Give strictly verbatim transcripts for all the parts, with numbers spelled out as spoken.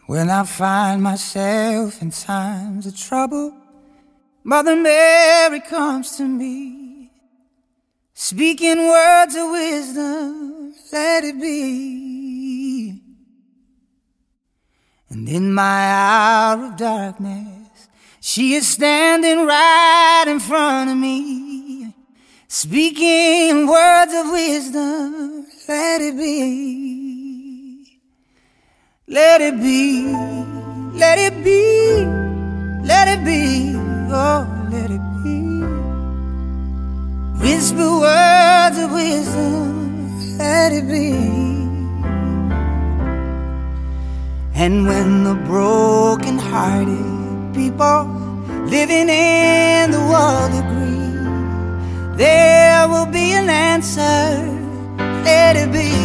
When I find myself in times of trouble, Mother Mary comes to me, speaking words of wisdom, let it be. And in my hour of darkness, she is standing right in front of me, speaking words of wisdom, let it be. Let it be, let it be, let it be, oh, let it be. Whisper words of wisdom, let it be. And when the broken-hearted people living in the world agree, there will be an answer, let it be.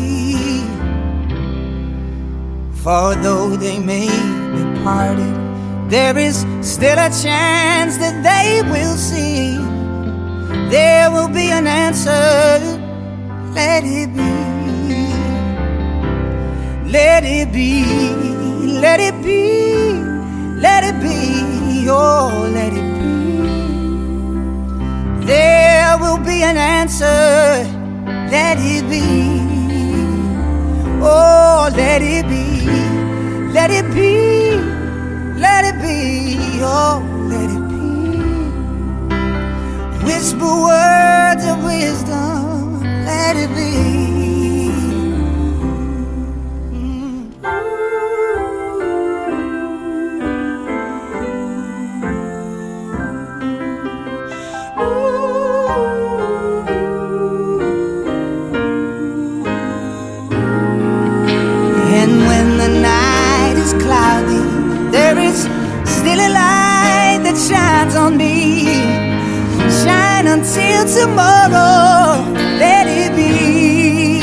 For though they may be parted, there is still a chance that they will see. There will be an answer, let it be. Let it be, let it be, let it be, oh, let it be. There will be an answer, let it be. Oh, let it be. Let it be, let it be, oh, let it be. Whisper words of wisdom, let it be. And when the night is cloudy, there is still a light that shines on me. Shine until tomorrow, let it be.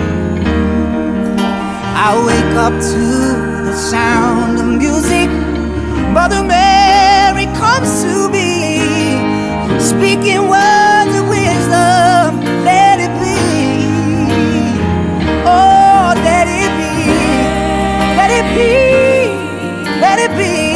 I wake up to the sound of music. Mother Mary comes to me, speaking words of wisdom, let it be. Oh, let it be. Let it be, let it be.